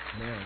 Amen.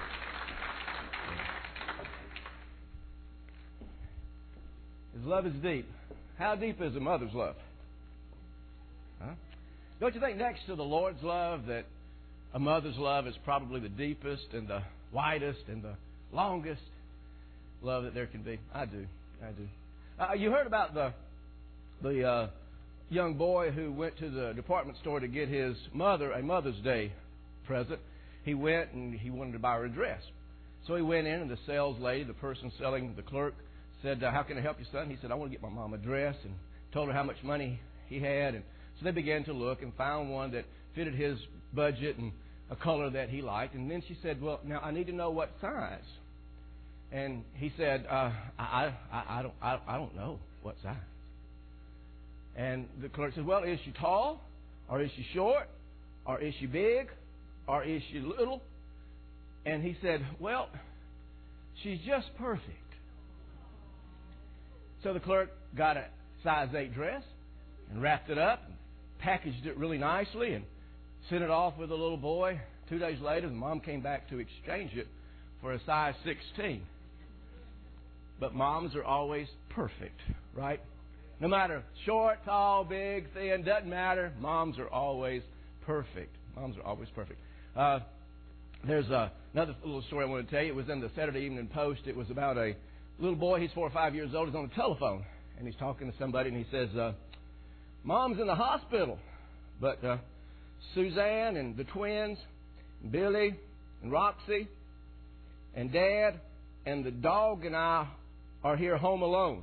His love is deep. How deep is a mother's love? Huh? Don't you think next to the Lord's love that a mother's love is probably the deepest and the widest and the longest love that there can be? I do. You heard about the young boy who went to the department store to get his mother a Mother's Day present. He went and he wanted to buy her a dress. So he went in and the sales lady, the person selling, the clerk, said, how can I help you, son? He said, I want to get my mom a dress, and told her how much money he had. And so they began to look and found one that fitted his budget and a color that he liked. And then she said, well, now I need to know what size. And he said, I don't know what size. And the clerk said, well, is she tall, or is she short, or is she big, or is she little? And he said, well, she's just perfect. So the clerk got a size 8 dress and wrapped it up and packaged it really nicely and sent it off with a little boy. 2 days later, the mom came back to exchange it for a size 16. But moms are always perfect, right? No matter short, tall, big, thin, doesn't matter. Moms are always perfect. Moms are always perfect. There's another little story I want to tell you. It was in the Saturday Evening Post. It was about a little boy. He's 4 or 5 years old. He's on the telephone, and he's talking to somebody, and he says, Mom's in the hospital, but Suzanne and the twins, Billy and Roxy and Dad and the dog and I are here home alone.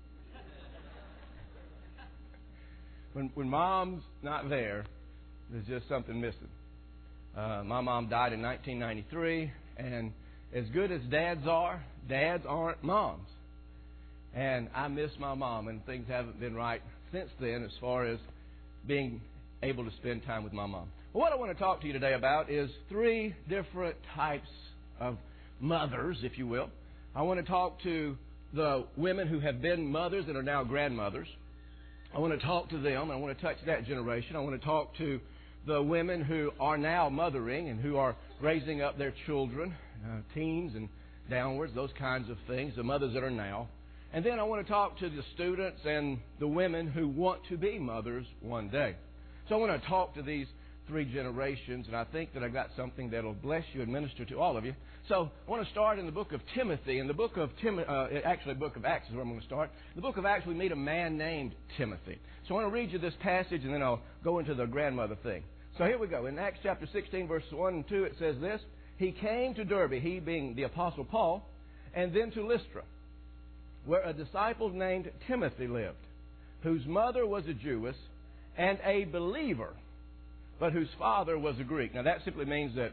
When Mom's not there, there's just something missing. My mom died in 1993, and as good as dads aren't moms. And I miss my mom, and things haven't been right since then as far as being able to spend time with my mom. Well, what I want to talk to you today about is 3 different types of mothers, if you will. I want to talk to the women who have been mothers and are now grandmothers. I want to talk to them. I want to touch that generation. I want to talk to the women who are now mothering and who are raising up their children, teens and downwards, those kinds of things, the mothers that are now. And then I want to talk to the students and the women who want to be mothers one day. So I want to talk to these 3 generations, and I think that I've got something that will bless you and minister to all of you. So I want to start in the book of Timothy. In the book of actually, the book of Acts is where I'm going to start. In the book of Acts, we meet a man named Timothy. So I want to read you this passage, and then I'll go into the grandmother thing. So here we go. In Acts chapter 16, verses 1 and 2, it says this: He came to Derbe, he being the Apostle Paul, and then to Lystra, where a disciple named Timothy lived, whose mother was a Jewess and a believer, but whose father was a Greek. Now that simply means that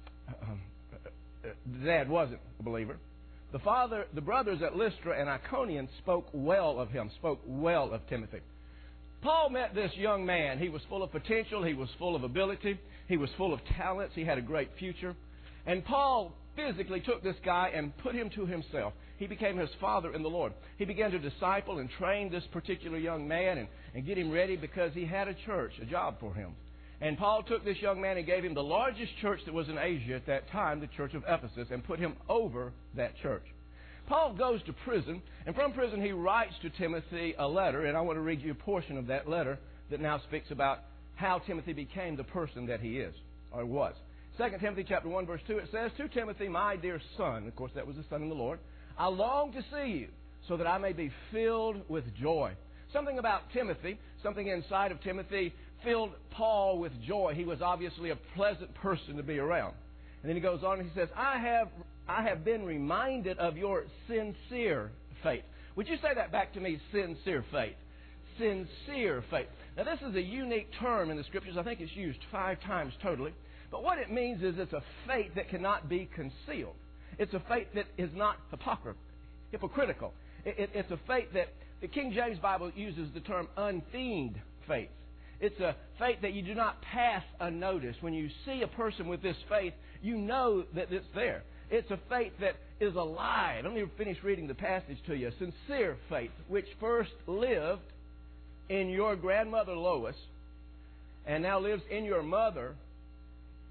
Dad wasn't a believer. The brothers at Lystra and Iconium spoke well of him, spoke well of Timothy. Paul met this young man. He was full of potential. He was full of ability. He was full of talents. He had a great future. And Paul physically took this guy and put him to himself. He became his father in the Lord. He began to disciple and train this particular young man and get him ready because he had a church, a job for him. And Paul took this young man and gave him the largest church that was in Asia at that time, the church of Ephesus, and put him over that church. Paul goes to prison, and from prison he writes to Timothy a letter, and I want to read you a portion of that letter that now speaks about how Timothy became the person that he is, or was. 2 Timothy chapter 1, verse 2, it says, To Timothy, my dear son, of course that was the son in the Lord, I long to see you, so that I may be filled with joy. Something about Timothy, something inside of Timothy, filled Paul with joy. He was obviously a pleasant person to be around. And then he goes on and he says, I have been reminded of your sincere faith. Would you say that back to me? Sincere faith. Sincere faith. Now this is a unique term in the Scriptures. I think it's used 5 times totally. But what it means is it's a faith that cannot be concealed. It's a faith that is not hypocritical. It's a faith that the King James Bible uses the term unfeigned faith. It's a faith that you do not pass unnoticed. When you see a person with this faith, you know that it's there. It's a faith that is alive. Let me finish reading the passage to you. A sincere faith, which first lived in your grandmother Lois, and now lives in your mother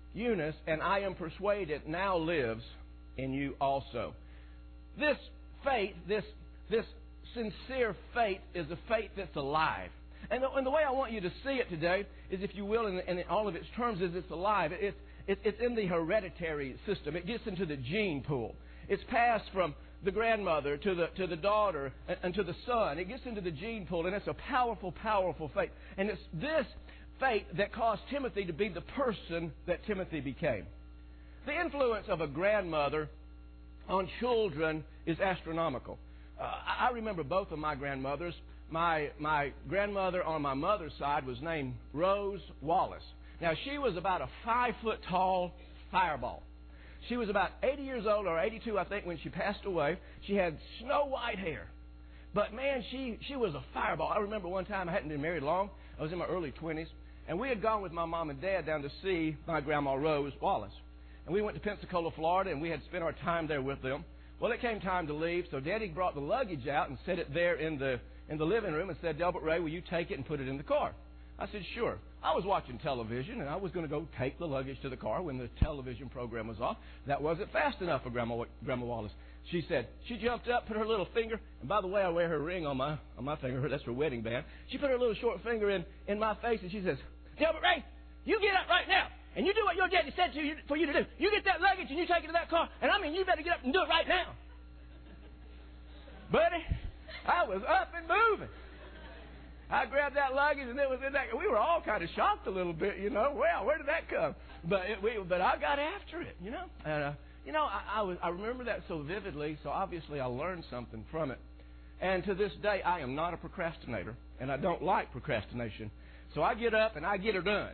Eunice, and I am persuaded now lives in you also. This faith, this sincere faith, is a faith that's alive. And the way I want you to see it today is, if you will, in all of its terms, is it's alive. It's in the hereditary system. It gets into the gene pool. It's passed from the grandmother to the daughter and to the son. It gets into the gene pool, and it's a powerful, powerful faith. And it's this faith that caused Timothy to be the person that Timothy became. The influence of a grandmother on children is astronomical. I remember both of my grandmothers. My grandmother on my mother's side was named Rose Wallace. Now, she was about a 5-foot-tall fireball. She was about 80 years old, or 82, I think, when she passed away. She had snow-white hair. But, man, she was a fireball. I remember one time, I hadn't been married long. I was in my early 20s. And we had gone with my mom and dad down to see my grandma, Rose Wallace. And we went to Pensacola, Florida, and we had spent our time there with them. Well, it came time to leave, so Daddy brought the luggage out and set it there in the living room and said, Delbert Ray, will you take it and put it in the car? I said, sure. I was watching television, and I was going to go take the luggage to the car when the television program was off. That wasn't fast enough for Grandma Wallace. She said, she jumped up, put her little finger, and by the way, I wear her ring on my finger. That's her wedding band. She put her little short finger in my face, and she says, Delbert Ray, you get up right now, and you do what your daddy said for you to do. You get that luggage, and you take it to that car, and I mean, you better get up and do it right now. Buddy, I was up and moving. I grabbed that luggage, and it was in that. We were all kind of shocked a little bit, Well, where did that come? But I got after it, And I remember that so vividly. So obviously, I learned something from it. And to this day, I am not a procrastinator, and I don't like procrastination. So I get up and I get her done.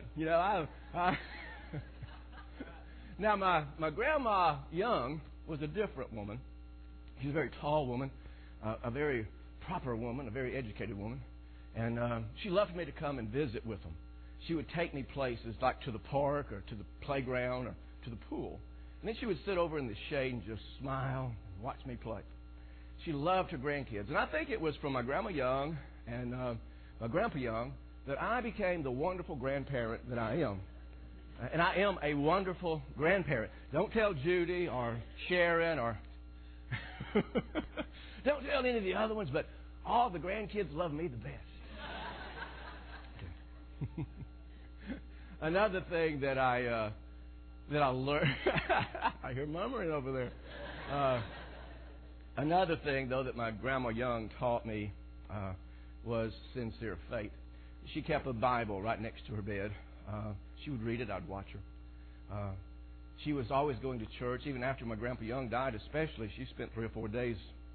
Now, my grandma Young was a different woman. She was a very tall woman, a very proper woman, a very educated woman. And she loved me to come and visit with them. She would take me places like to the park or to the playground or to the pool. And then she would sit over in the shade and just smile and watch me play. She loved her grandkids. And I think it was from my Grandma Young and my Grandpa Young that I became the wonderful grandparent that I am. And I am a wonderful grandparent. Don't tell Judy or Sharon or... Don't tell any of the other ones, but all the grandkids love me the best. Another thing that I learned, I hear murmuring over there. Another thing, though, that my Grandma Young taught me was sincere faith. She kept a Bible right next to her bed. She would read it. I'd watch her. She was always going to church. Even after my Grandpa Young died, especially, she spent 3 or 4 days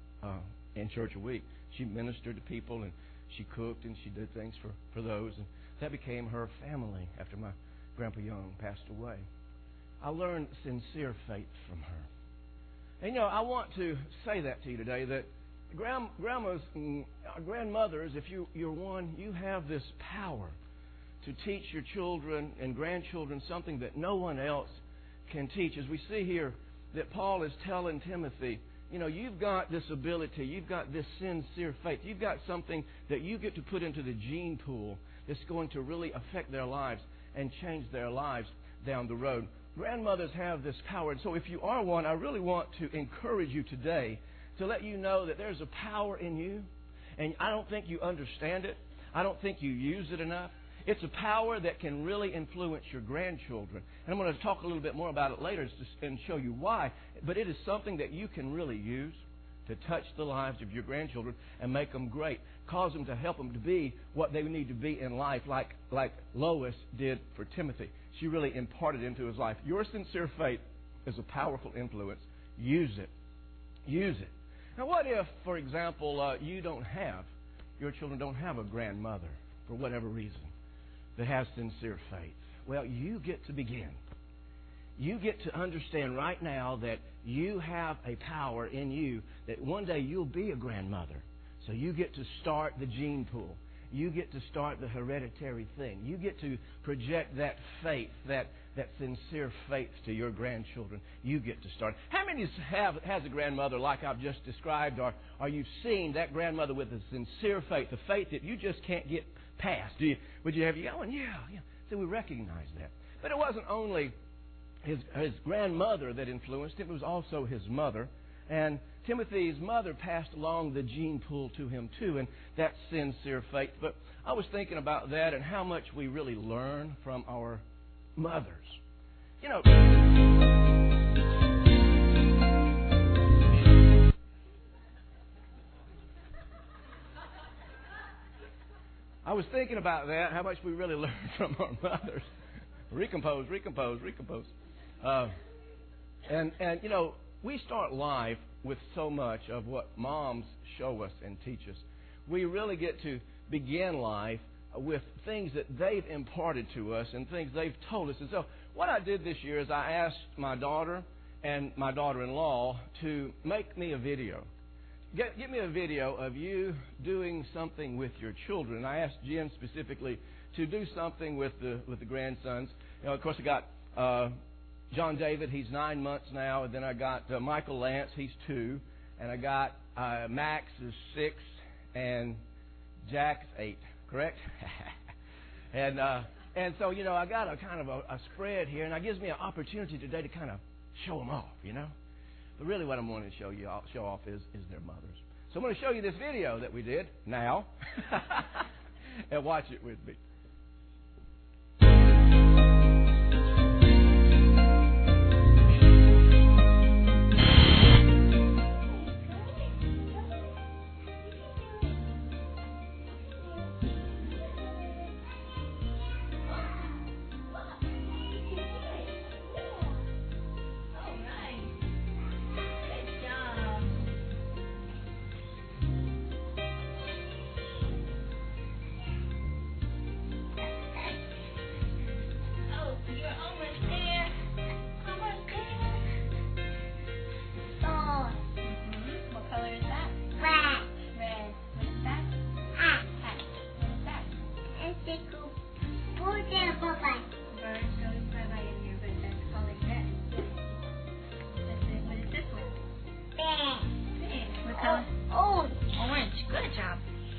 in church a week. She ministered to people, and she cooked, and she did things for those. And that became her family after my Grandpa Young passed away. I learned sincere faith from her. And, I want to say that to you today, that grandmas, grandmothers, if you're one, you have this power to teach your children and grandchildren something that no one else can teach. As we see here that Paul is telling Timothy, you've got this ability, you've got this sincere faith, you've got something that you get to put into the gene pool that's going to really affect their lives and change their lives down the road. Grandmothers have this power, and so if you are one, I really want to encourage you today to let you know that there's a power in you, and I don't think you understand it. I don't think you use it enough. It's a power that can really influence your grandchildren. And I'm going to talk a little bit more about it later and show you why. But it is something that you can really use to touch the lives of your grandchildren and make them great. Cause them to help them to be what they need to be in life, like Lois did for Timothy. She really imparted into his life. Your sincere faith is a powerful influence. Use it. Use it. Now, what if, for example, your children don't have a grandmother for whatever reason that has sincere faith? Well, you get to begin. You get to understand right now that you have a power in you that one day you'll be a grandmother. So you get to start the gene pool. You get to start the hereditary thing. You get to project that faith, that sincere faith to your grandchildren. You get to start. How many has a grandmother like I've just described, or you've seen that grandmother with a sincere faith, a faith that you just can't get past? Would you have you going? Yeah. So we recognize that. But it wasn't only his grandmother that influenced him. It was also his mother. And Timothy's mother passed along the gene pool to him too, and that's sincere faith. But I was thinking about that and how much we really learn from our mothers. You know, I was thinking about that, how much we really learn from our mothers. Recompose. And you know, we start life with so much of what moms show us and teach us. We really get to begin life with things that they've imparted to us and things they've told us. And so what I did this year is I asked my daughter and my daughter-in-law to make me a video. Get me a video of you doing something with your children. I asked Jen specifically to do something with the grandsons. You know, of course, I got John David, he's 9 months now, and then I got Michael Lance, he's 2, and I got Max is 6, and Jack's 8, correct? and so, you know, I got a kind of a spread here, and that gives me an opportunity today to kind of show them off, you know. But really what I'm wanting to show off is their mothers. So I'm going to show you this video that we did now, and watch it with me. Orange. Good job.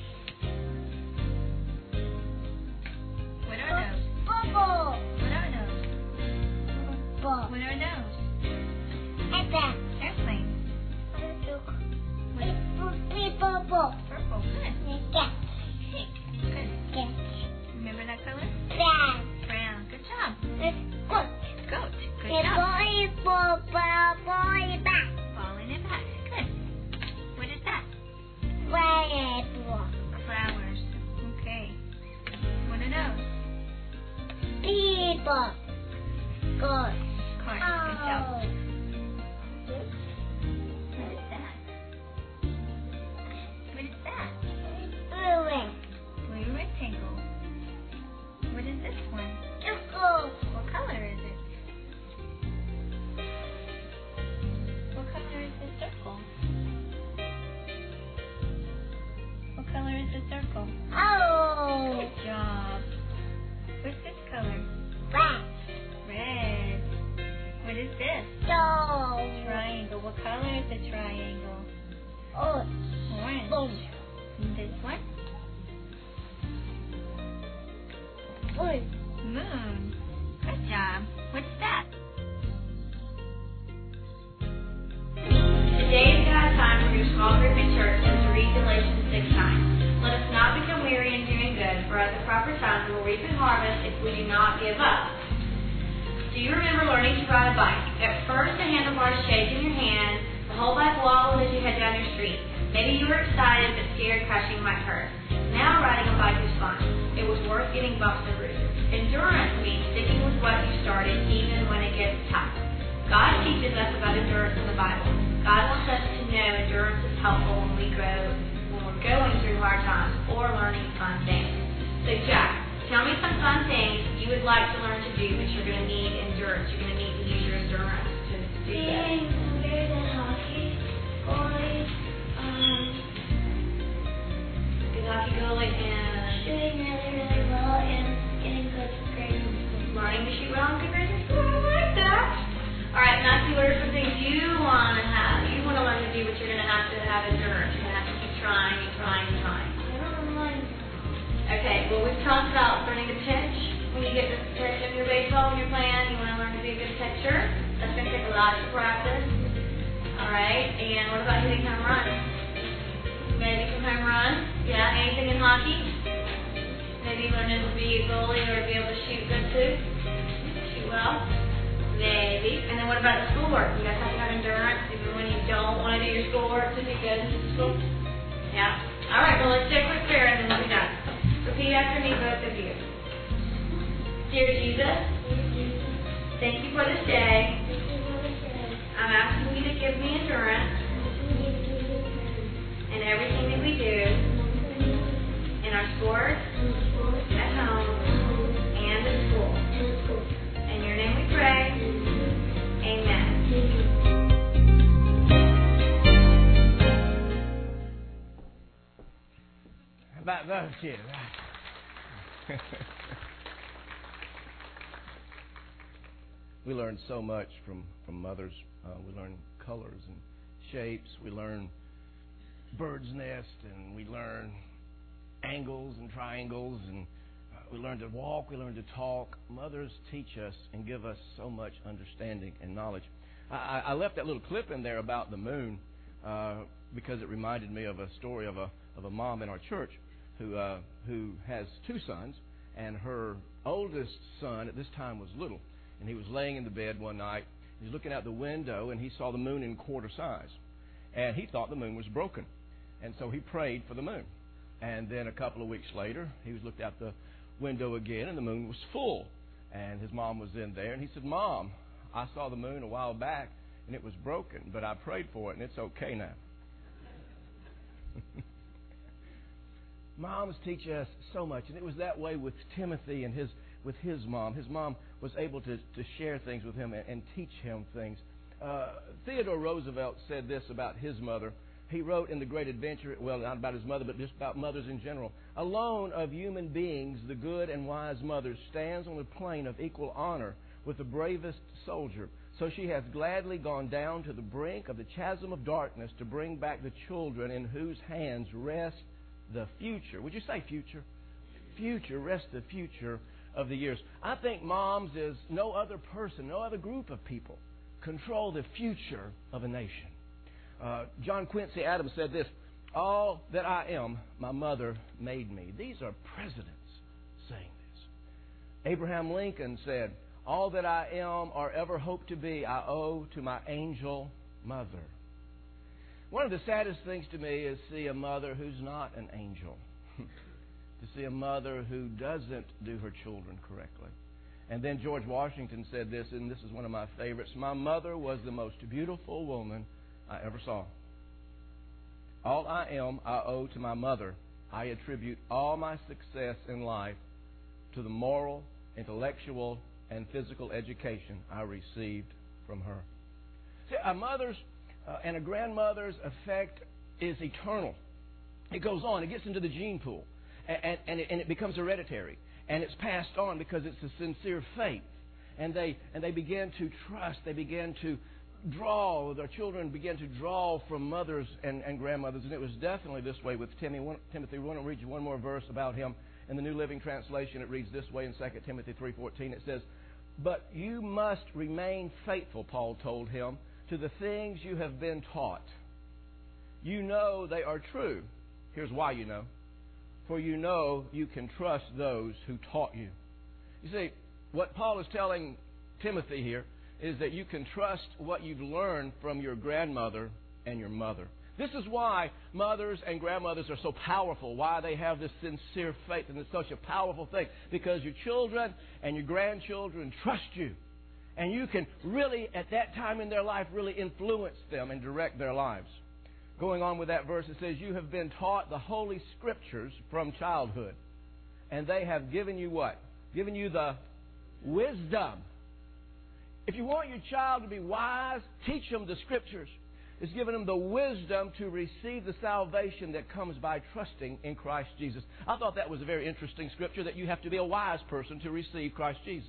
With our nose. With our nose. With our nose. Airplane. Purple. Good. Good. Remember that color? Brown. Good job. Goat. Good job. Falling it back. Good. What is that? Flowers. Okay. What are those? People. Cars. Good job. What is that? What is that? Blue rectangle. What is this one? What color is it? What color is the circle? What color is the circle? Good job. What's this color? Red. What is this? Triangle. What color is the triangle? Orange. And this one? Moon. Good job. What's that? Today is God's time for your small group in church and to read Galatians 6 times. Let us not become weary in doing good, for at the proper time we will reap and harvest if we do not give up. Do you remember learning to ride a bike? At first, the handlebars shake in your hand, the whole bike wobbles as you head down your street. Maybe you were excited but scared crashing might hurt. Now riding a bike is fun. It was worth getting bumps and bruises. Endurance means sticking with what you started even when it gets tough. God teaches us about endurance in the Bible. God wants us to know endurance is helpful when we're going through hard times or learning fun things. So Jack, tell me some fun things you would like to learn to do, but you're going to need endurance. You're going to need to use your endurance to do that. Good hockey goalie and Shooting really well and getting good grades in school. learning to shoot well and good grades in school. I like that. All right, Matthew, what are some things you want to have? You want to learn to do, but you're going to have endurance. You're going to have to keep trying and trying and trying. I don't mind. Okay, well, we've talked about learning to pitch. When you get to pitch in your baseball when you're playing, you want to learn to be a good pitcher. lots of practice. All right. And what about hitting home runs? Maybe some home runs. Yeah. Anything in hockey? Maybe learning to be a goalie or be able to shoot good too. Shoot well. Maybe. And then what about the schoolwork? You guys have to have endurance even when you don't want to do your schoolwork to be good in school. Yeah. All right. Well, let's do a quick prayer and then we'll be done. Repeat after me, both of you. Dear Jesus, thank you for this day. I'm asking you to give me endurance in everything that we do, in our sports, at home, and at school. In your name we pray. Amen. How about those kids? We learn so much from mothers. We learn colors and shapes. We learn bird's nest, and we learn angles and triangles, and we learn to walk. We learn to talk. Mothers teach us and give us so much understanding and knowledge. I left that little clip in there about the moon because it reminded me of a story of a mom in our church who has two sons, and her oldest son at this time was little. And he was laying in the bed one night. He was looking out the window, and he saw the moon in quarter size. And he thought the moon was broken. And so he prayed for the moon. And then a couple of weeks later, he looked out the window again, and the moon was full. And his mom was in there. And he said, Mom, I saw the moon a while back, and it was broken. But I prayed for it, and it's okay now. Moms teach us so much. And it was that way with Timothy and with his mom. His mom was able to share things with him and teach him things. Theodore Roosevelt said this about his mother. He wrote in The Great Adventure, well, not about his mother, but just about mothers in general. Alone of human beings, the good and wise mother stands on a plane of equal honor with the bravest soldier. So she has gladly gone down to the brink of the chasm of darkness to bring back the children in whose hands rests the future. Would you say future? Future, rest the future of the years. I think moms, is no other person, no other group of people control the future of a nation. John Quincy Adams said this, all that I am, my mother made me. These are presidents saying this. Abraham Lincoln said, all that I am or ever hope to be, I owe to my angel mother. One of the saddest things to me is see a mother who's not an angel. To see a mother who doesn't do her children correctly. And then George Washington said this, and this is one of my favorites. My mother was the most beautiful woman I ever saw. All I am, I owe to my mother. I attribute all my success in life to the moral, intellectual, and physical education I received from her. See, a mother's and a grandmother's effect is eternal. It goes on. It gets into the gene pool. And it becomes hereditary. And it's passed on because it's a sincere faith. And they begin to trust. They begin to draw. Their children begin to draw from mothers and grandmothers. And it was definitely this way with Timothy. We want to read you one more verse about him. In the New Living Translation, it reads this way in 2 Timothy 3:14. It says, but you must remain faithful, Paul told him, to the things you have been taught. You know they are true. Here's why you know. For you know you can trust those who taught you. You see, what Paul is telling Timothy here is that you can trust what you've learned from your grandmother and your mother. This is why mothers and grandmothers are so powerful, why they have this sincere faith, and it's such a powerful thing, because your children and your grandchildren trust you. And you can really, at that time in their life, really influence them and direct their lives. Going on with that verse, it says, you have been taught the Holy Scriptures from childhood. And they have given you what? Given you the wisdom. If you want your child to be wise, teach them the Scriptures. It's given them the wisdom to receive the salvation that comes by trusting in Christ Jesus. I thought that was a very interesting Scripture, that you have to be a wise person to receive Christ Jesus.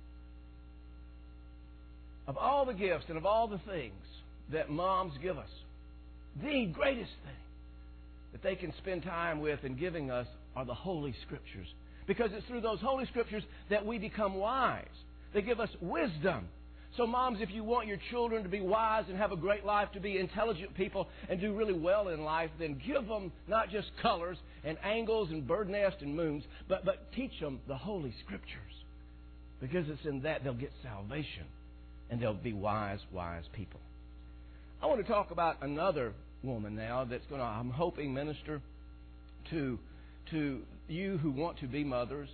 Of all the gifts and of all the things that moms give us, the greatest thing that they can spend time with and giving us are the Holy Scriptures. Because it's through those Holy Scriptures that we become wise. They give us wisdom So moms, if you want your children to be wise and have a great life, to be intelligent people and do really well in life, then give them not just colors and angles and bird nest and moons, but teach them the Holy Scriptures. Because it's in that they'll get salvation and they'll be wise people. I want to talk about another woman now that's going to, I'm hoping, minister to you who want to be mothers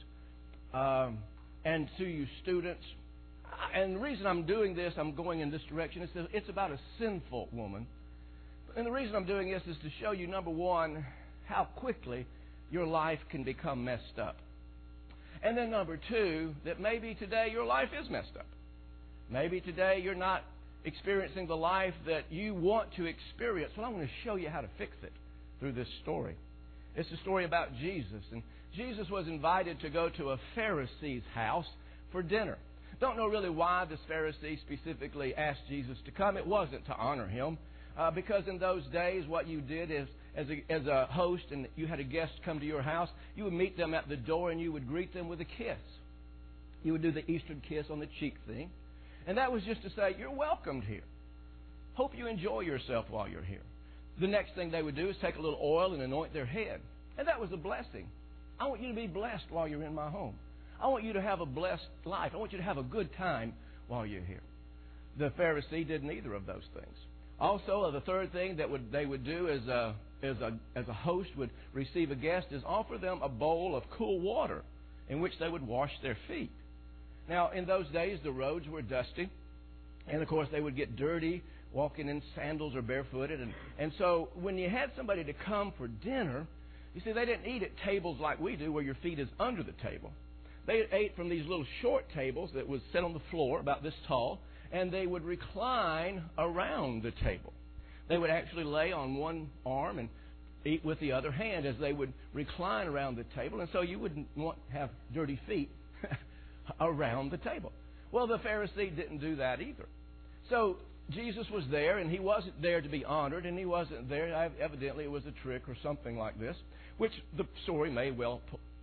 and to you students. And the reason I'm doing this, I'm going in this direction, it's about a sinful woman. And the reason I'm doing this is to show you, number one, how quickly your life can become messed up. And then number two, that maybe today your life is messed up. Maybe today you're not experiencing the life that you want to experience. Well, I'm going to show you how to fix it through this story. It's a story about Jesus. And Jesus was invited to go to a Pharisee's house for dinner. Don't know really why this Pharisee specifically asked Jesus to come. It wasn't to honor him. Because in those days, what you did is, as a host and you had a guest come to your house, you would meet them at the door and you would greet them with a kiss. You would do the Eastern kiss on the cheek thing. And that was just to say, you're welcomed here. Hope you enjoy yourself while you're here. The next thing they would do is take a little oil and anoint their head. And that was a blessing. I want you to be blessed while you're in my home. I want you to have a blessed life. I want you to have a good time while you're here. The Pharisee did neither of those things. Also, the third thing that they would do as a host would receive a guest is offer them a bowl of cool water in which they would wash their feet. Now, in those days, the roads were dusty, and of course, they would get dirty walking in sandals or barefooted. And so, when you had somebody to come for dinner, you see, they didn't eat at tables like we do, where your feet is under the table. They ate from these little short tables that was set on the floor, about this tall, and they would recline around the table. They would actually lay on one arm and eat with the other hand as they would recline around the table. And so you wouldn't want to have dirty feet around the table. Well, the Pharisee didn't do that either. So Jesus was there, and he wasn't there to be honored, and he wasn't there. Evidently, it was a trick or something like this, which the story may well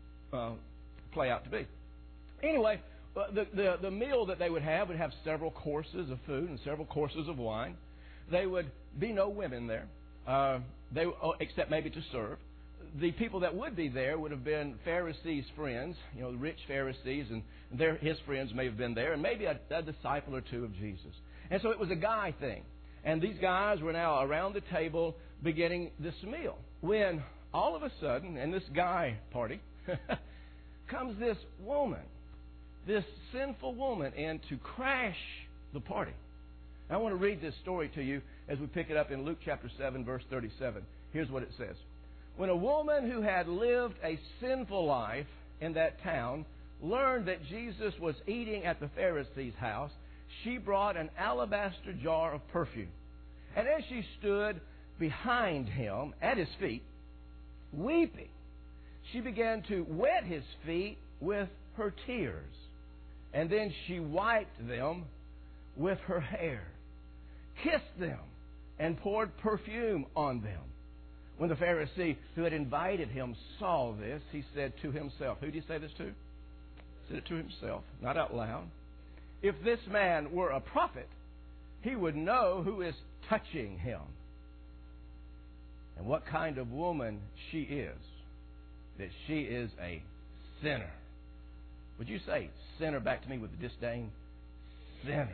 play out to be. Anyway, the meal that they would have several courses of food and several courses of wine. There would be no women there, except maybe to serve. The people that would be there would have been Pharisees' friends, the rich Pharisees, and his friends may have been there, and maybe a disciple or two of Jesus. And so it was a guy thing. And these guys were now around the table beginning this meal, when all of a sudden, in this guy party, comes this woman, this sinful woman, in to crash the party. I want to read this story to you as we pick it up in Luke chapter 7, verse 37. Here's what it says. When a woman who had lived a sinful life in that town learned that Jesus was eating at the Pharisee's house, she brought an alabaster jar of perfume. And as she stood behind him at his feet, weeping, she began to wet his feet with her tears. And then she wiped them with her hair, kissed them, and poured perfume on them. When the Pharisee who had invited him saw this, he said to himself, who did he say this to? He said it to himself, not out loud. If this man were a prophet, he would know who is touching him and what kind of woman she is, that she is a sinner. Would you say sinner back to me with disdain? Sinner.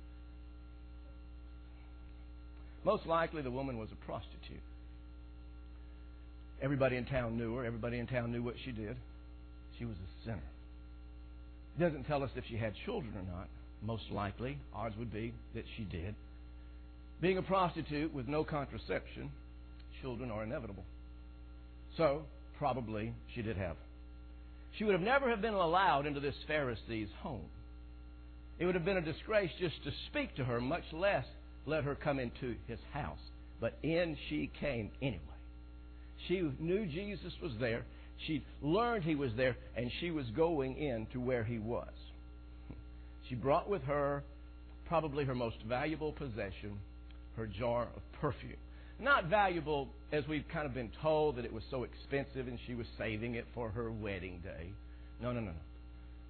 Most likely the woman was a prostitute. Everybody in town knew her. Everybody in town knew what she did. She was a sinner. It doesn't tell us if she had children or not. Most likely, odds would be that she did. Being a prostitute with no contraception, children are inevitable. So, probably she did have. She would have never have been allowed into this Pharisee's home. It would have been a disgrace just to speak to her, much less let her come into his house. But in she came anyway. She knew Jesus was there. She learned he was there, and she was going in to where he was. She brought with her probably her most valuable possession, her jar of perfume. Not valuable as we've kind of been told that it was so expensive and she was saving it for her wedding day. No.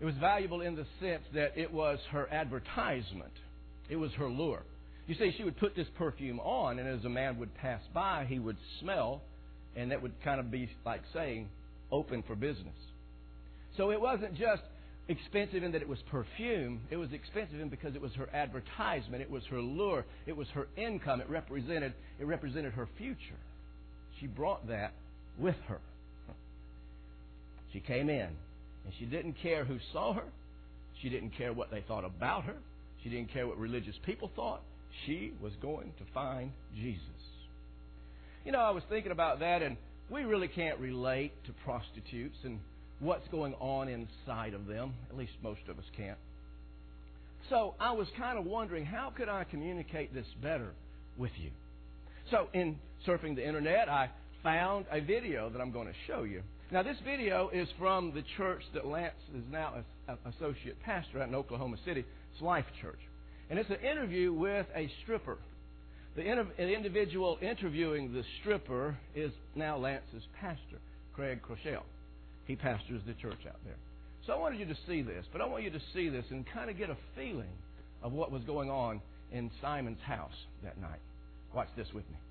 It was valuable in the sense that it was her advertisement. It was her lure. You see, she would put this perfume on, and as a man would pass by, he would smell, and that would kind of be like saying, open for business. So it wasn't just expensive in that it was perfume. It was expensive in because it was her advertisement. It was her lure. It was her income. It represented her future. She brought that with her. She came in, and she didn't care who saw her. She didn't care what they thought about her. She didn't care what religious people thought. She was going to find Jesus. You know, I was thinking about that, and we really can't relate to prostitutes and what's going on inside of them. At least most of us can't. So I was kind of wondering, how could I communicate this better with you? So in surfing the internet, I found a video that I'm going to show you. Now, this video is from the church that Lance is now an associate pastor at in Oklahoma City. It's Life Church. And it's an interview with a stripper. The individual interviewing the stripper is now Lance's pastor, Craig Crochelle. He pastors the church out there. So I wanted you to see this, but I want you to see this and kind of get a feeling of what was going on in Simon's house that night. Watch this with me.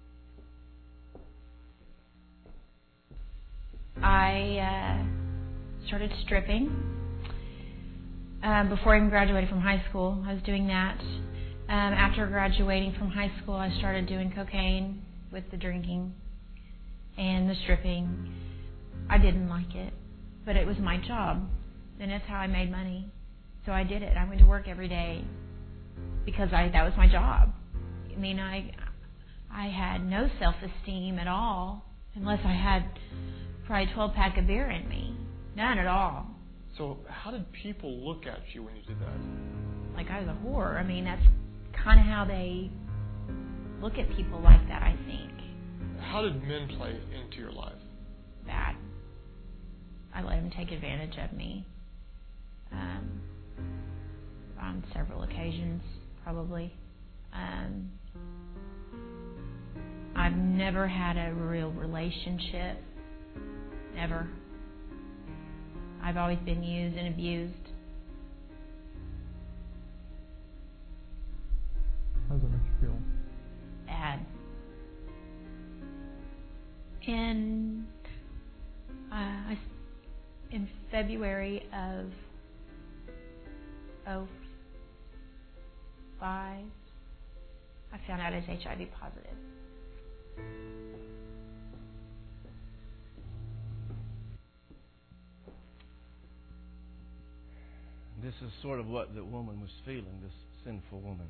I started stripping before I even graduated from high school. I was doing that. After graduating from high school, I started doing cocaine with the drinking and the stripping. I didn't like it, but it was my job, and that's how I made money. So I did it. I went to work every day because that was my job. I mean, I had no self-esteem at all unless I had probably a 12-pack of beer in me. None at all. So how did people look at you when you did that? Like I was a whore. I mean, that's kind of how they look at people like that, I think. How did men play into your life? Bad. I let them take advantage of me on several occasions, probably. I've never had a real relationship. Never. I've always been used and abused. How does that make you feel? Bad. In February of 2005, I found out I was HIV positive. This is sort of what the woman was feeling, this sinful woman.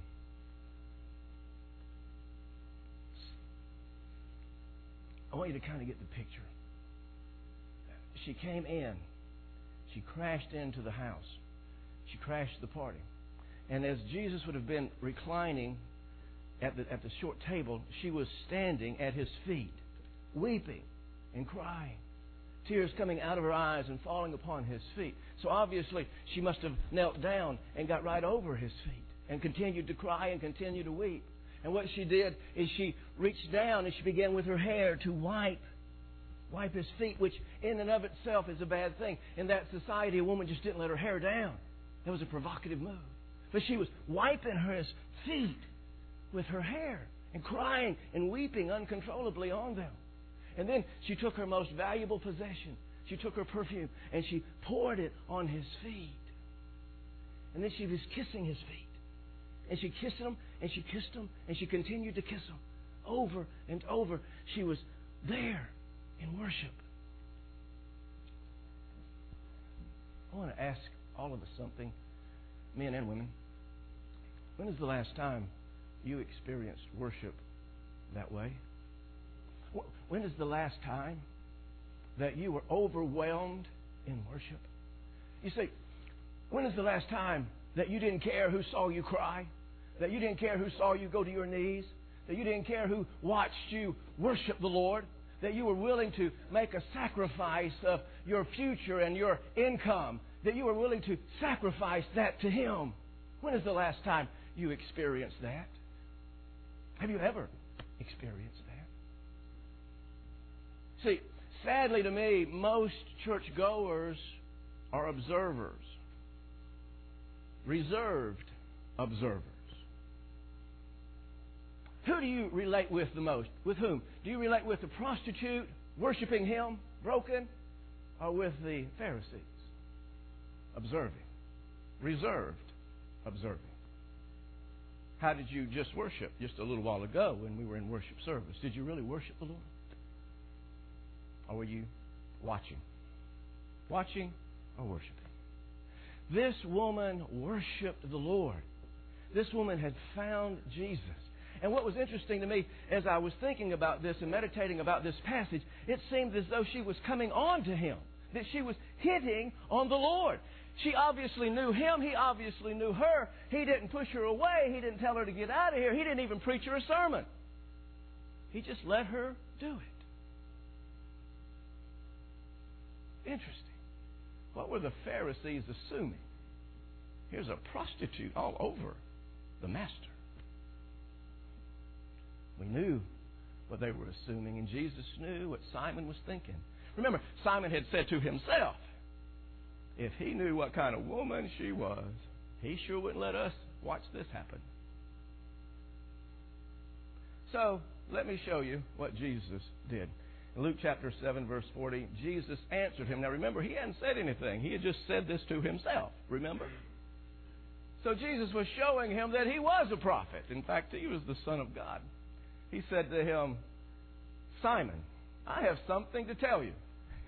I want you to kind of get the picture. She came in. She crashed into the house. She crashed the party. And as Jesus would have been reclining at the short table, she was standing at his feet, weeping and crying. Tears coming out of her eyes and falling upon his feet. So obviously she must have knelt down and got right over his feet and continued to cry and continued to weep. And what she did is she reached down and she began with her hair to wipe his feet, which in and of itself is a bad thing. In that society, a woman just didn't let her hair down. That was a provocative move. But she was wiping his feet with her hair and crying and weeping uncontrollably on them. And then she took her most valuable possession. She took her perfume and she poured it on his feet. And then she was kissing his feet. And she kissed him and she kissed him and she continued to kiss him over and over. She was there in worship. I want to ask all of us something, men and women. When is the last time you experienced worship that way? When is the last time that you were overwhelmed in worship? You see, when is the last time that you didn't care who saw you cry? That you didn't care who saw you go to your knees? That you didn't care who watched you worship the Lord? That you were willing to make a sacrifice of your future and your income? That you were willing to sacrifice that to Him? When is the last time you experienced that? Have you ever experienced that? See, sadly to me, most churchgoers are observers. reserved observers. Who do you relate with the most? With whom? Do you relate with the prostitute, worshiping him, broken, or with the Pharisees? Observing. Reserved observing. How did you just worship just a little while ago when we were in worship service? Did you really worship the Lord? Or were you watching? Watching or worshiping? This woman worshiped the Lord. This woman had found Jesus. And what was interesting to me as I was thinking about this and meditating about this passage, it seemed as though she was coming on to him, that she was hitting on the Lord. She obviously knew him. He obviously knew her. He didn't push her away. He didn't tell her to get out of here. He didn't even preach her a sermon. He just let her do it. Interesting. What were the Pharisees assuming? Here's a prostitute all over the master. We knew what they were assuming, and Jesus knew what Simon was thinking. Remember, Simon had said to himself, if he knew what kind of woman she was, he sure wouldn't let us watch this happen. So, let me show you what Jesus did. In Luke chapter 7, verse 40, Jesus answered him. Now remember, he hadn't said anything. He had just said this to himself. Remember? So Jesus was showing him that he was a prophet. In fact, he was the Son of God. He said to him, Simon, I have something to tell you.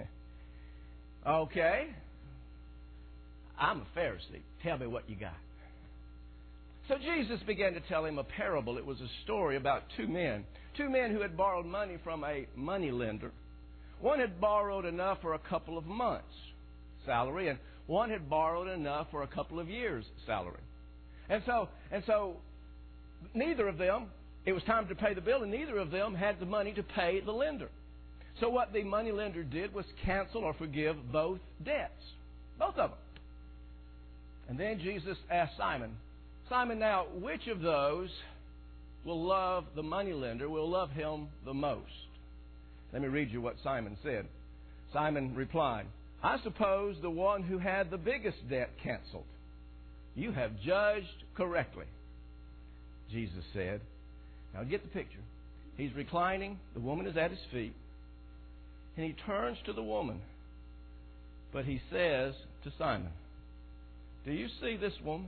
Okay. I'm a Pharisee. Tell me what you got. So Jesus began to tell him a parable. It was a story about two men who had borrowed money from a money lender. One had borrowed enough for a couple of months' salary, and one had borrowed enough for a couple of years' salary. And so neither of them, it was time to pay the bill, and neither of them had the money to pay the lender. So what the money lender did was cancel or forgive both debts, both of them. And then Jesus asked Simon, now, which of those will love the moneylender, will love him the most? Let me read you what Simon said. Simon replied, I suppose the one who had the biggest debt canceled. You have judged correctly. Jesus said, now get the picture. He's reclining, the woman is at his feet, and he turns to the woman, but he says to Simon, do you see this woman?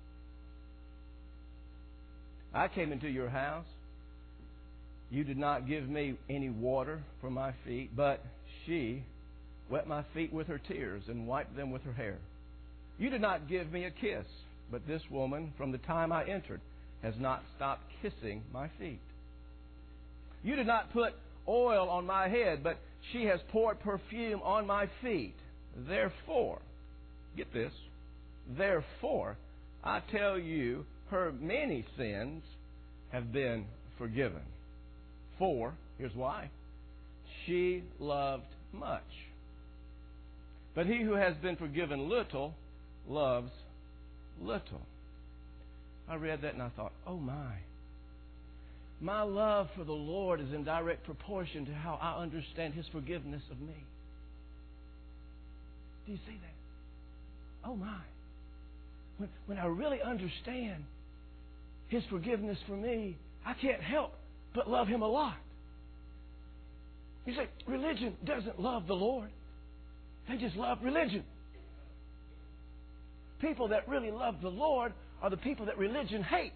I came into your house. You did not give me any water for my feet, but she wet my feet with her tears and wiped them with her hair. You did not give me a kiss, but this woman, from the time I entered, has not stopped kissing my feet. You did not put oil on my head, but she has poured perfume on my feet. Therefore, get this, therefore, I tell you, her many sins have been forgiven. For, here's why, she loved much. But he who has been forgiven little loves little. I read that and I thought, oh my. My love for the Lord is in direct proportion to how I understand His forgiveness of me. Do you see that? Oh my. When I really understand His forgiveness for me, I can't help but love Him a lot. You say, religion doesn't love the Lord. They just love religion. People that really love the Lord are the people that religion hates.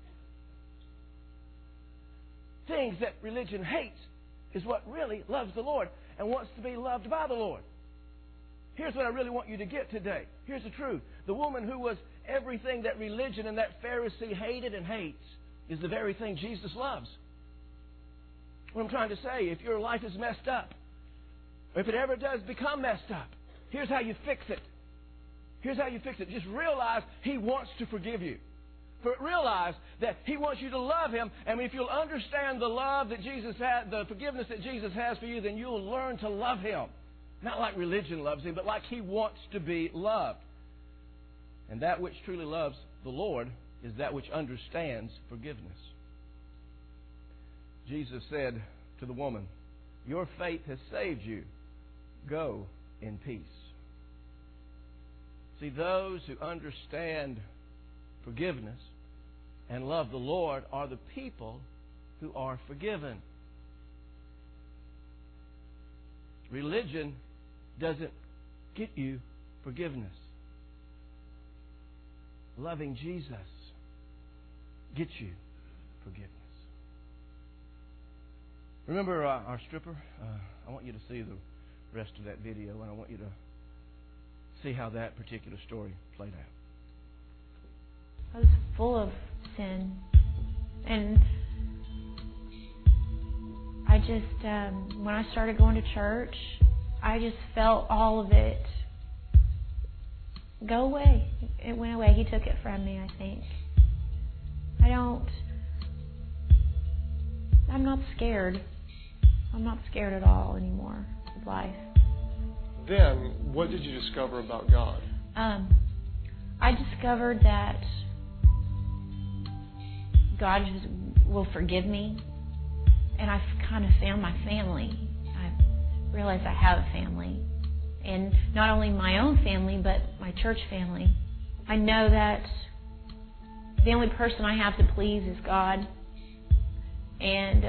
Things that religion hates is what really loves the Lord and wants to be loved by the Lord. Here's what I really want you to get today. Here's the truth. The woman who was everything that religion and that Pharisee hated and hates is the very thing Jesus loves. What I'm trying to say, if your life is messed up, or if it ever does become messed up, here's how you fix it. Here's how you fix it. Just realize He wants to forgive you. Realize that He wants you to love Him, and if you'll understand the love that Jesus has, the forgiveness that Jesus has for you, then you'll learn to love Him. Not like religion loves Him, but like He wants to be loved. And that which truly loves the Lord is that which understands forgiveness. Jesus said to the woman, your faith has saved you. Go in peace. See, those who understand forgiveness and love the Lord are the people who are forgiven. Religion doesn't get you forgiveness. Loving Jesus gets you forgiveness. Remember our stripper? I want you to see the rest of that video, and I want you to see how that particular story played out. I was full of sin, and I just, when I started going to church, I just felt all of it go away. It went away. He took it from me, I think. I'm not scared. I'm not scared at all anymore of life. Then, what did you discover about God? I discovered that God will forgive me, and I kind of found my family. I realized I have a family, and not only my own family, but my church family. I know that the only person I have to please is God, and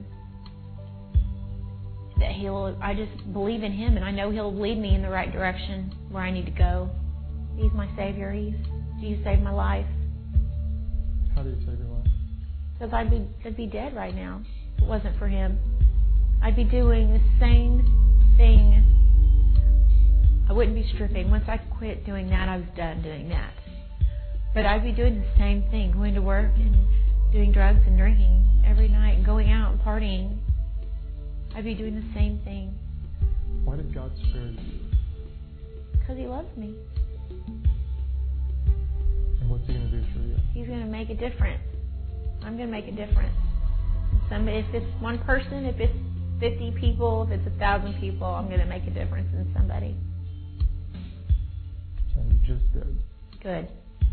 that I just believe in Him, and I know He'll lead me in the right direction where I need to go. He's my Savior. He saved my life. How did He save your life? Because I'd be dead right now if it wasn't for Him. I'd be doing the same thing. I wouldn't be stripping. Once I quit doing that, I was done doing that. But I'd be doing the same thing, going to work and doing drugs and drinking every night and going out and partying. I'd be doing the same thing. Why did God spare you? Because He loves me. And what's He going to do for you? He's going to make a difference. I'm going to make a difference. If it's one person, if it's 50 people, if it's 1,000 people, I'm going to make a difference in somebody. And you just did. Good.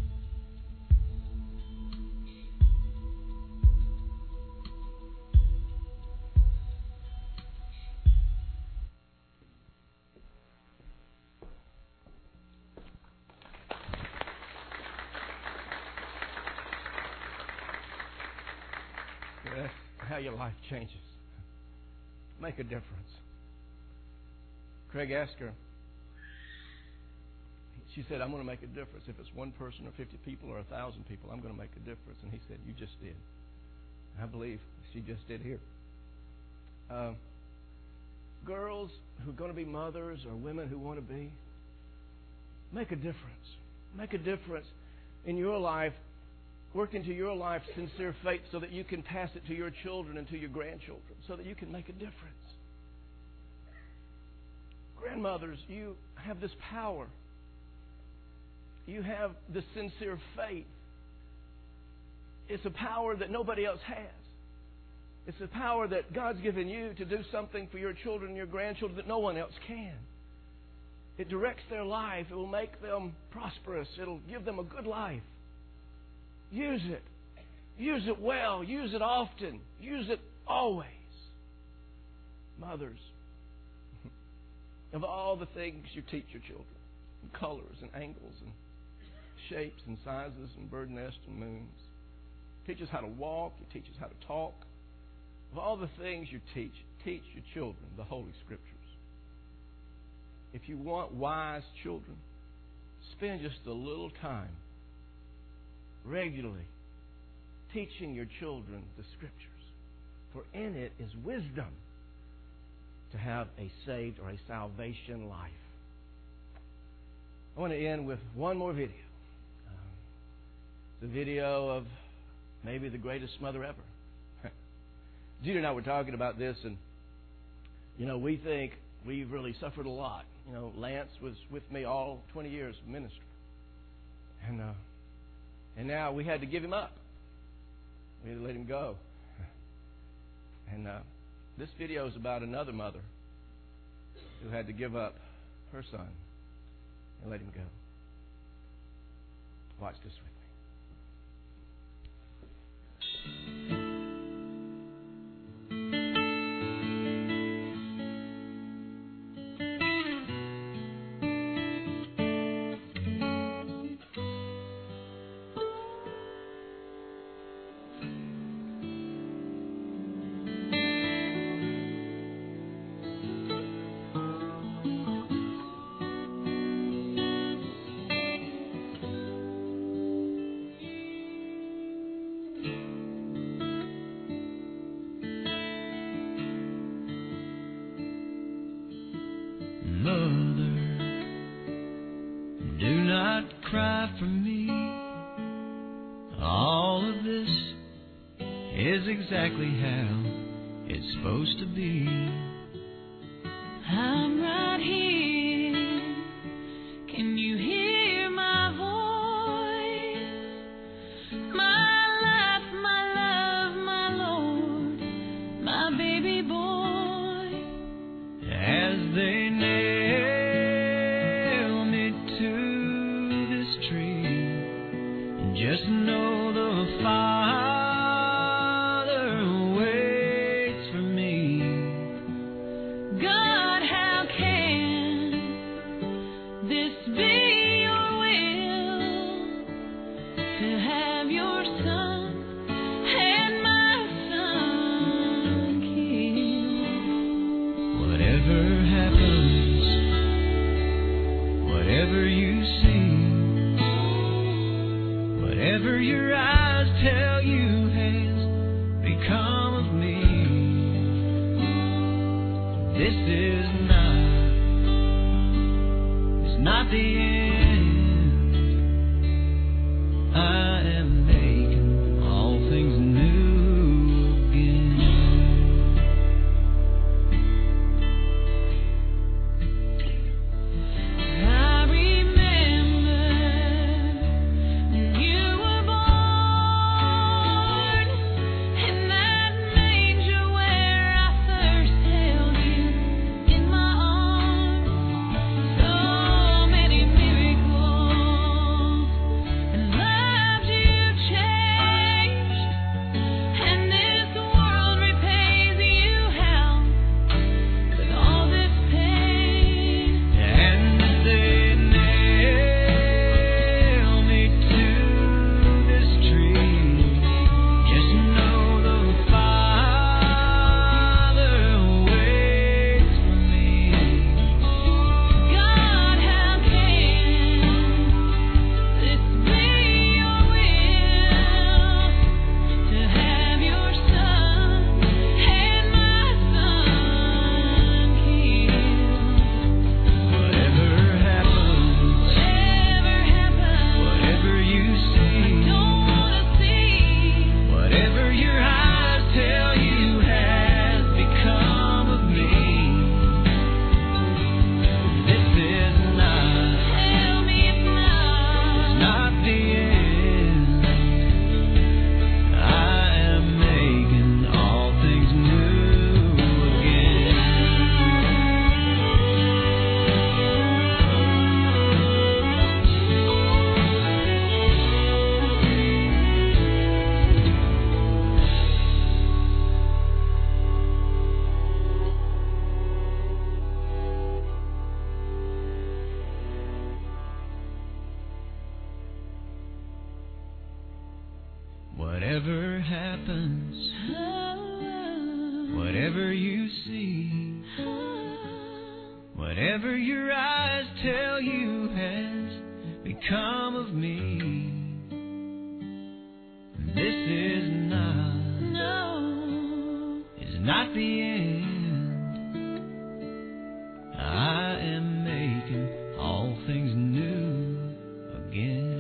That's how your life changes. Make a difference. Craig asked her, she said, I'm going to make a difference. If it's one person or 50 people or 1,000 people, I'm going to make a difference. And he said, you just did. I believe she just did here. Girls who are going to be mothers or women who want to be, make a difference. Make a difference in your life. Work into your life sincere faith so that you can pass it to your children and to your grandchildren, so that you can make a difference. Grandmothers, you have this power. You have this sincere faith. It's a power that nobody else has. It's a power that God's given you to do something for your children and your grandchildren that no one else can. It directs their life. It will make them prosperous. It'll give them a good life. Use it. Use it well. Use it often. Use it always. Mothers, of all the things you teach your children, and colors and angles and shapes and sizes and bird nests and moons, teach us how to walk. You teach us how to talk. Of all the things you teach your children the Holy Scriptures. If you want wise children, spend just a little time regularly teaching your children the Scriptures. For in it is wisdom to have a saved or a salvation life. I want to end with one more video. It's a video of maybe the greatest mother ever. Judy and I were talking about this, and we think we've really suffered a lot. Lance was with me all 20 years of ministry, and now we had to give him up. We had to let him go. And this video is about another mother who had to give up her son and let him go. Watch this with me. for me. All of this is exactly how it's supposed to be. I'm right here. Can you hear my voice? My life, my love, my Lord, my baby boy. As they nail me to this tree, just know the Father waits for me. God, how can this be your will, to have your son and my son killed? Whatever happens, whatever you see, whatever your eyes tell you has become of me, this is not the end. I am making all things new again. I remember when you were born in that manger where I first held you in my arms. So many miracles and lives you changed, and this world repays you hell with all this pain. And as they nail me to this tree, just know the Father waits for me. God, how can this be your will, to have your son and my son killed? Whatever happens, whatever you see, don't wanna see. Whatever your eyes tell you has become of me, this is not, tell me it's not the end. I am making all things new again. Whatever happens, whatever you see, whatever your eyes tell you has become of me, this is not the end. I am making all things new again.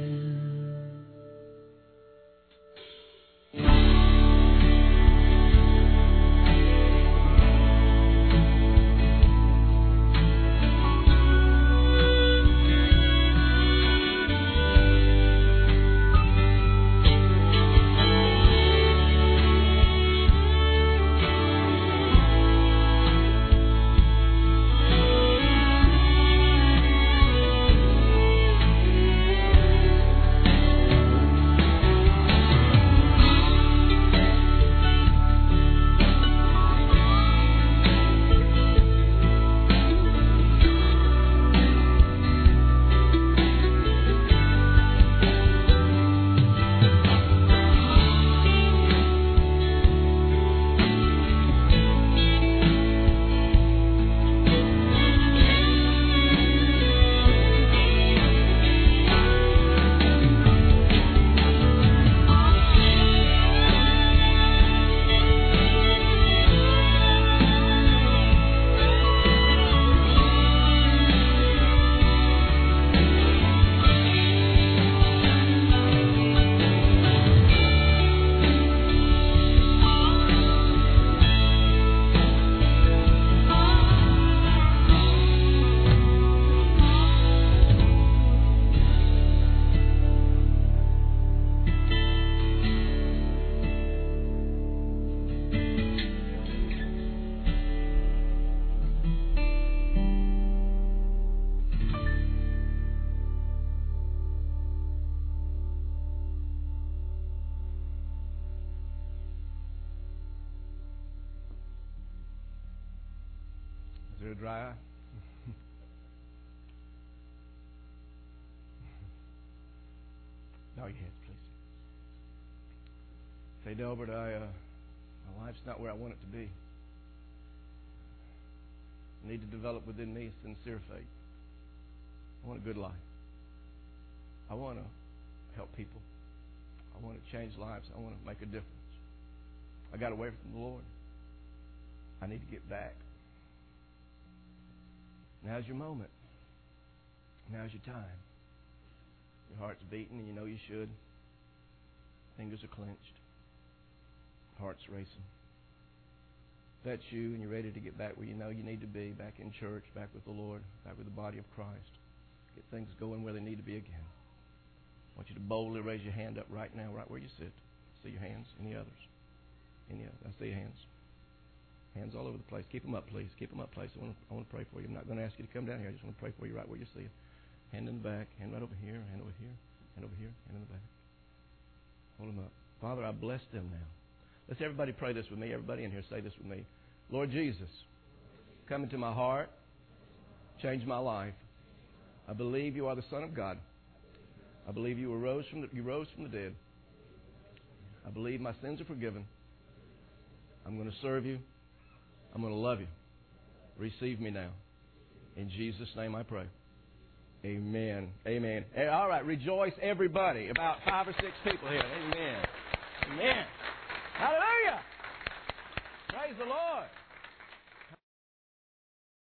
there a dry eye? Bow your heads, please. Say, Delbert, my life's not where I want it to be. I need to develop within me a sincere faith. I want a good life. I want to help people. I want to change lives. I want to make a difference. I got away from the Lord. I need to get back. Now's your moment. Now's your time. Your heart's beating and you know you should. Fingers are clenched. Heart's racing. If that's you and you're ready to get back where you know you need to be, back in church, back with the Lord, back with the body of Christ, get things going where they need to be again. I want you to boldly raise your hand up right now, right where you sit. See your hands. Any others? Any others? I see your hands. Hands all over the place. Keep them up, please. Keep them up, please. I want to pray for you. I'm not going to ask you to come down here. I just want to pray for you right where you see it. Hand in the back. Hand right over here. Hand over here. Hand over here. Hand in the back. Hold them up. Father, I bless them now. Let's everybody pray this with me. Everybody in here say this with me. Lord Jesus, come into my heart. Change my life. I believe you are the Son of God. I believe you rose from the dead. I believe my sins are forgiven. I'm going to serve you. I'm going to love you. Receive me now. In Jesus' name I pray. Amen. Amen. All right, rejoice everybody. About 5 or 6 people here. Amen. Amen. Hallelujah. Praise the Lord.